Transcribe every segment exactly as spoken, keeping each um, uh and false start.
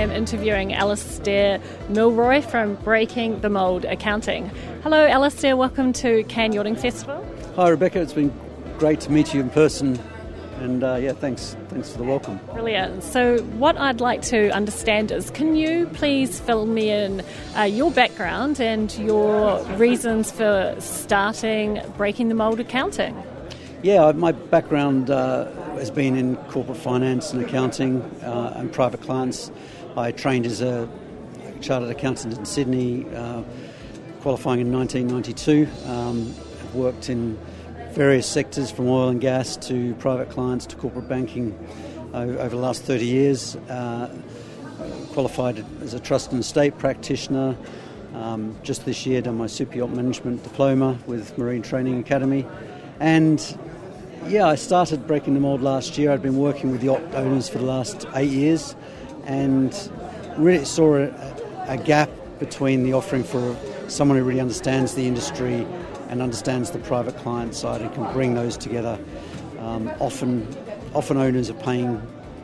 am interviewing Alistair Milroy from Breaking the Mould Accounting. Hello Alistair, welcome to Cannes Yachting Festival. Hi Rebecca, it's been great to meet you in person, and uh, yeah, thanks thanks for the welcome. Brilliant. So what I'd like to understand is, can you please fill me in uh, your background and your reasons for starting Breaking the Mould Accounting? Yeah, my background uh, has been in corporate finance and accounting uh, and private clients. I trained as a chartered accountant in Sydney, uh, qualifying in nineteen ninety-two. Um, I've worked in various sectors from oil and gas to private clients to corporate banking uh, over the last thirty years. Uh, qualified as a trust and estate practitioner. Um, just this year done my super yacht management diploma with Marine Training Academy. And yeah, I started Breaking the Mould last year. I'd been working with yacht owners for the last eight years and really saw a, a gap between the offering for someone who really understands the industry and understands the private client side and can bring those together. Um, often, often owners are paying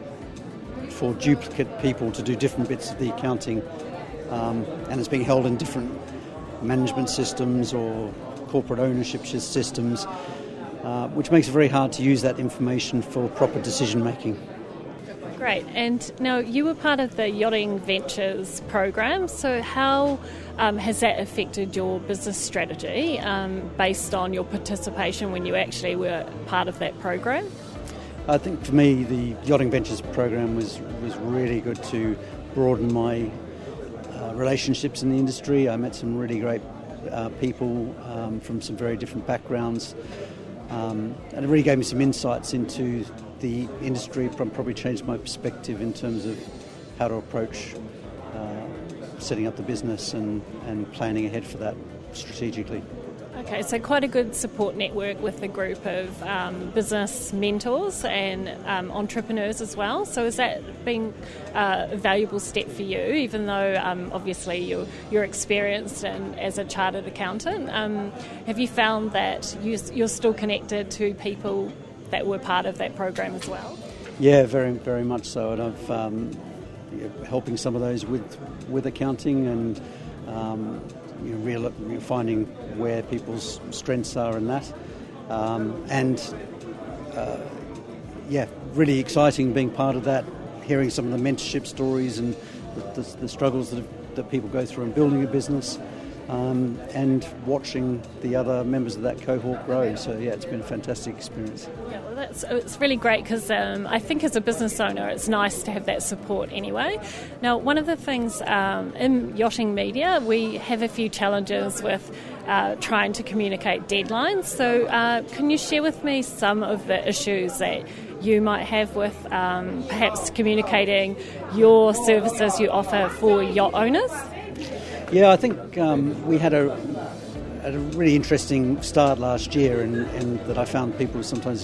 for duplicate people to do different bits of the accounting, um, and it's being held in different management systems or corporate ownership systems, uh, which makes it very hard to use that information for proper decision making. Great. And now you were part of the Yachting Ventures program, so how um, has that affected your business strategy um, based on your participation when you actually were part of that program? I think for me the Yachting Ventures program was, was really good to broaden my uh, relationships in the industry. I met some really great uh, people um, from some very different backgrounds, um, and it really gave me some insights into the industry. Probably changed my perspective in terms of how to approach uh, setting up the business and, and planning ahead for that strategically. Okay, so quite a good support network with a group of um, business mentors and um, entrepreneurs as well. So has that been uh, a valuable step for you, even though um, obviously you're, you're experienced and as a chartered accountant? Um, have you found that you, you're still connected to people that were part of that program as well? Yeah, very, very much so. And I've um, helping some of those with with accounting and um, you know, real, finding where people's strengths are in that. Um, and uh, yeah, really exciting being part of that. Hearing some of the mentorship stories and the, the, the struggles that have, that people go through in building a business. Um, and watching the other members of that cohort grow. So yeah, it's been a fantastic experience. Yeah, well, that's it's really great because um, I think as a business owner, it's nice to have that support anyway. Now, one of the things um, in yachting media, we have a few challenges with uh, trying to communicate deadlines. So uh, can you share with me some of the issues that you might have with um, perhaps communicating your services you offer for yacht owners? Yeah, I think um, we had a, a really interesting start last year, and, and that I found people sometimes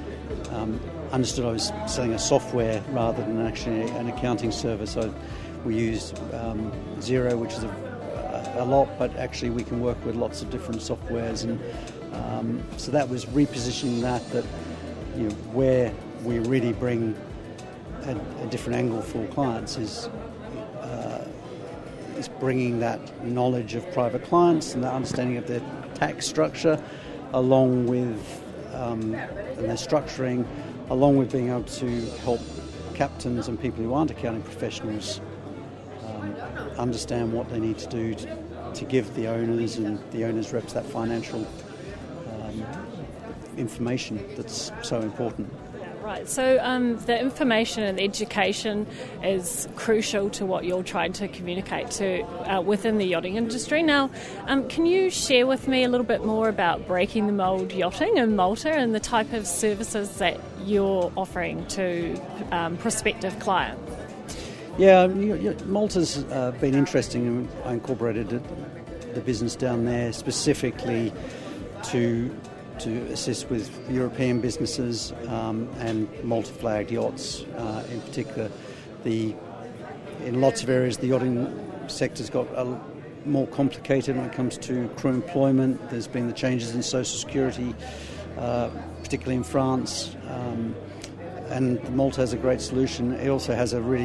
um, understood I was selling a software rather than actually an accounting service. I, we used um, Xero, which is a, a lot, but actually we can work with lots of different softwares, and um, so that was repositioning that, that you know, where we really bring a, a different angle for clients is is bringing that knowledge of private clients and that understanding of their tax structure along with um, and their structuring, along with being able to help captains and people who aren't accounting professionals um, understand what they need to do to, to give the owners and the owners' reps that financial um, information that's so important. Right, so um, the information and education is crucial to what you're trying to communicate to uh, within the yachting industry. Now, um, can you share with me a little bit more about Breaking the Mould Yachting in Malta and the type of services that you're offering to um, prospective clients? Yeah, Malta's uh, been interesting. I incorporated the business down there specifically to to assist with European businesses um, and Malta-flagged yachts uh, in particular. The in lots of areas the yachting sector's got a, more complicated when it comes to crew employment. There's been the changes in social security, uh, particularly in France, um, and Malta has a great solution. It also has a really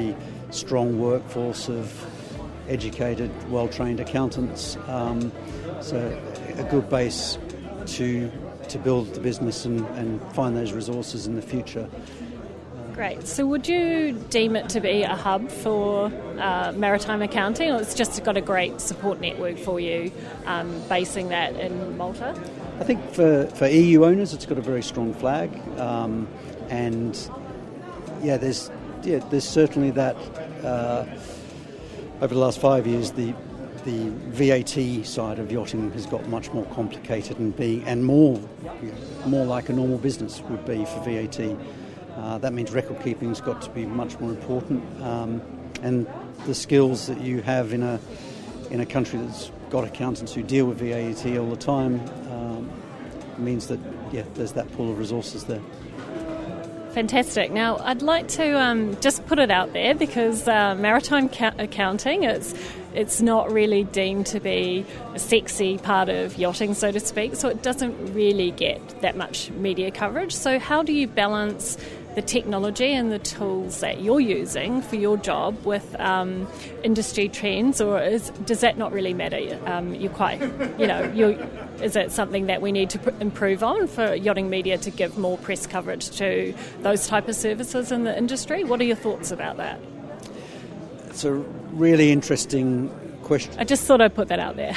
strong workforce of educated, well-trained accountants. Um, so a good base to to build the business and, and find those resources in the future. Great. So would you deem it to be a hub for uh, maritime accounting, or it's just got a great support network for you, um, basing that in Malta? I think for, for E U owners, it's got a very strong flag, um, and yeah, there's yeah, there's certainly that. Uh, over the last five years, the the V A T side of yachting has got much more complicated and being and more you know, more like a normal business would be for V A T. Uh, that means record keeping's got to be much more important, um, and the skills that you have in a in a country that's got accountants who deal with V A T all the time um, means that yeah, there's that pool of resources there. Fantastic. Now, I'd like to um, just put it out there because uh, maritime ca- accounting, it's it's not really deemed to be a sexy part of yachting, so to speak, so it doesn't really get that much media coverage. So how do you balance the technology and the tools that you're using for your job with um, industry trends, or is, does that not really matter? Um, you're quite, you know, you're, is it something that we need to pr- improve on for yachting media to give more press coverage to those type of services in the industry? What are your thoughts about that? It's a really interesting question. I just thought I'd put that out there.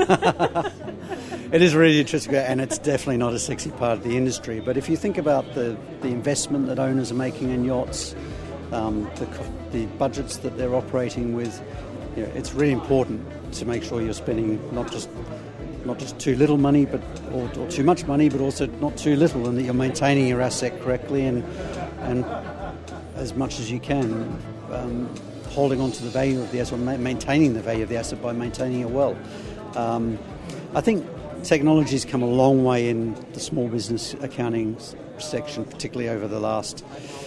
It is really interesting, and it's definitely not a sexy part of the industry. But if you think about the, the investment that owners are making in yachts, um, the, the budgets that they're operating with, you know, it's really important to make sure you're spending not just not just too little money, but or, or too much money, but also not too little, and that you're maintaining your asset correctly and and as much as you can, um, holding on to the value of the asset, or maintaining the value of the asset by maintaining it well. Um, I think technology's come a long way in the small business accounting section, particularly over the last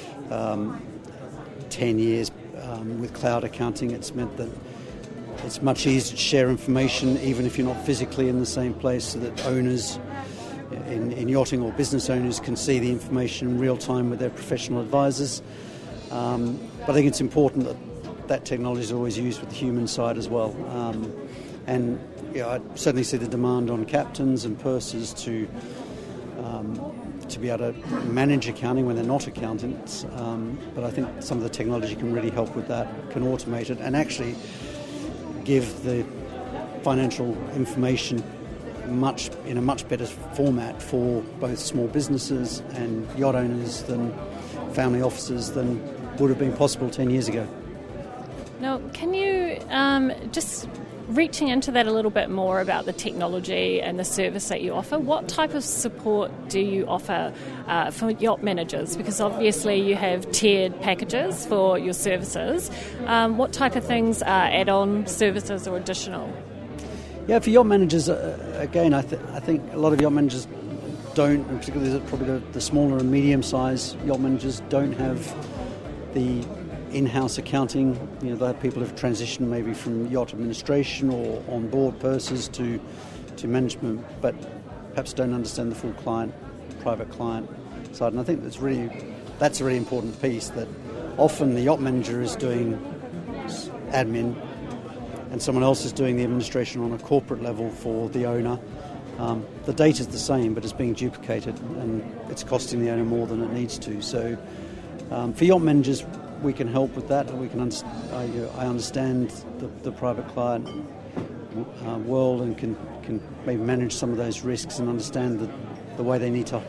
um, ten years. Um, with cloud accounting, it's meant that it's much easier to share information, even if you're not physically in the same place, so that owners in, in yachting or business owners can see the information in real time with their professional advisors. Um, but I think it's important that that technology is always used with the human side as well. Um, and you know, I certainly see the demand on captains and pursers to um, to be able to manage accounting when they're not accountants. Um, but I think some of the technology can really help with that, can automate it, and actually give the financial information much in a much better format for both small businesses and yacht owners than family offices than would have been possible ten years ago. Now, can you um, just reaching into that a little bit more about the technology and the service that you offer, what type of support do you offer uh, for yacht managers? Because obviously you have tiered packages for your services. Um, what type of things are add-on services or additional? Yeah, for yacht managers, uh, again, I, th- I think a lot of yacht managers don't, and particularly probably the, the smaller and medium-sized yacht managers, don't have the in-house accounting. You know, they have people who've transitioned maybe from yacht administration or on-board pursers to to management, but perhaps don't understand the full client, private client side. And I think that's really that's a really important piece, that often the yacht manager is doing admin and someone else is doing the administration on a corporate level for the owner. Um, the data's the same, but it's being duplicated and it's costing the owner more than it needs to. So um, for yacht managers, we can help with that. We can. Underst- I, you know, I understand the, the private client uh, world and can, can maybe manage some of those risks and understand the, the way they need to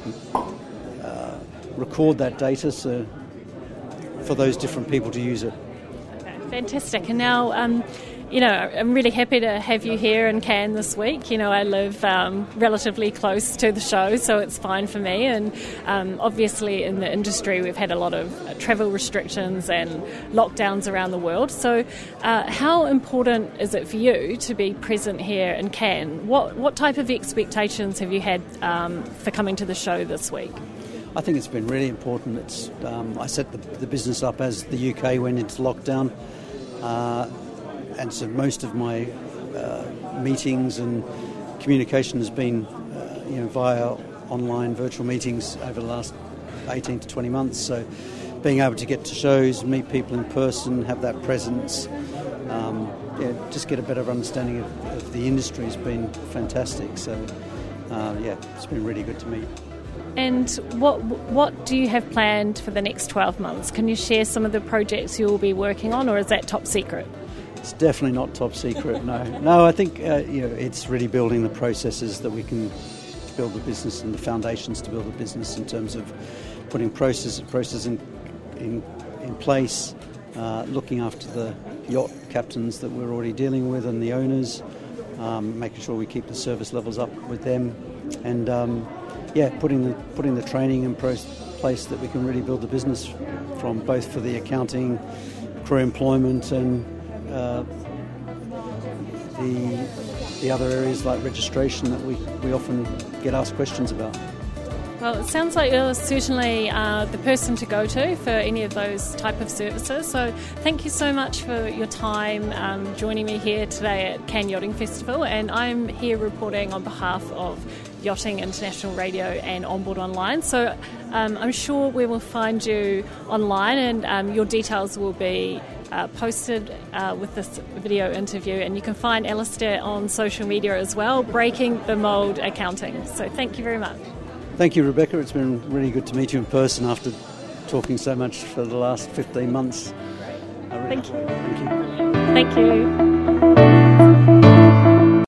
uh, record that data, so for those different people to use it. Okay, fantastic. And now, um, you know, I'm really happy to have you here in Cannes this week. You know, I live um, relatively close to the show, so it's fine for me. And um, obviously in the industry, we've had a lot of travel restrictions and lockdowns around the world. So uh, how important is it for you to be present here in Cannes? What, what type of expectations have you had um, for coming to the show this week? I think it's been really important. It's um, I set the, the business up as the U K went into lockdown. Uh, And so most of my uh, meetings and communication has been, uh, you know, via online virtual meetings over the last eighteen to twenty months. So being able to get to shows, meet people in person, have that presence, um, yeah, just get a better understanding of, of the industry has been fantastic. So, uh, yeah, it's been really good to meet. And what what do you have planned for the next twelve months? Can you share some of the projects you will be working on, or is that top secret? It's definitely not top secret, no. No, I think uh, you know, it's really building the processes that we can build the business and the foundations to build the business in terms of putting process, process in, in, in place, uh, looking after the yacht captains that we're already dealing with and the owners, um, making sure we keep the service levels up with them, and um, yeah, putting the putting the training in pro- place that we can really build the business from, both for the accounting, crew employment, and uh, the the other areas like registration that we, we often get asked questions about. Well, it sounds like you're certainly uh, the person to go to for any of those type of services. So thank you so much for your time um, joining me here today at Cannes Yachting Festival. And I'm here reporting on behalf of Yachting International Radio and Onboard Online. So um, I'm sure we will find you online, and um, your details will be uh, posted uh, with this video interview. And you can find Alistair on social media as well, Breaking the Mould Accounting. So thank you very much. Thank you, Rebecca. It's been really good to meet you in person after talking so much for the last fifteen months. I really Thank you. Thank you. Thank you.